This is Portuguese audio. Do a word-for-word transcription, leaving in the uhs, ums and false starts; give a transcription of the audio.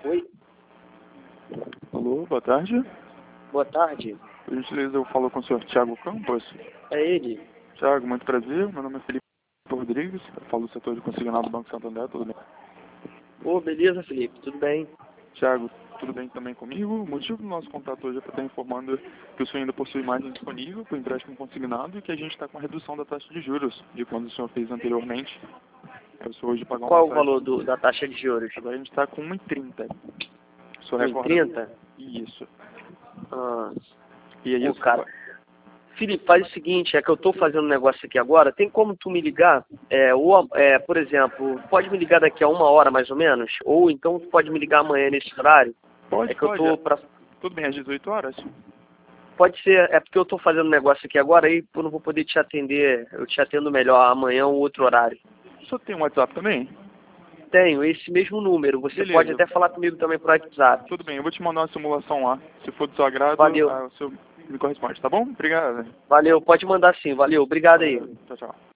Oi, Alô, boa tarde. boa tarde. Por gentileza, eu falo com o senhor Thiago Campos. É ele? Thiago, muito prazer. Meu nome é Felipe Rodrigues. Eu falo do setor de consignado do Banco Santander, tudo bem? Ô, beleza, Felipe, tudo bem? Thiago, tudo bem também comigo? O motivo do nosso contato hoje é para estar informando que o senhor ainda possui margem disponível para o empréstimo consignado e que a gente está com a redução da taxa de juros de quando o senhor fez anteriormente. É o senhor hoje pagar uma Qual o taxa. valor do, da taxa de juros? Agora a gente está com um e trinta. O senhor um e recorda? trinta? Isso. Ah, E aí, pô, o senhor cara. Felipe, faz o seguinte, é que eu tô fazendo um negócio aqui agora, tem como tu me ligar? É, ou, é, por exemplo, pode me ligar daqui a uma hora mais ou menos? Ou então tu pode me ligar amanhã nesse horário? pode, É que eu pode. tô pra... Tudo bem, às dezoito horas? Pode ser, é porque eu tô fazendo um negócio aqui agora e eu não vou poder te atender, eu te atendo melhor amanhã ou outro horário. O senhor tem um WhatsApp também? Tenho esse mesmo número, você Beleza. pode até falar comigo também por WhatsApp. Tudo bem, eu vou te mandar uma simulação lá. Se for do seu agrado, Valeu, ah, o senhor me corresponde, tá bom? Obrigado. valeu, pode mandar sim, valeu, obrigado aí. Tchau, tchau.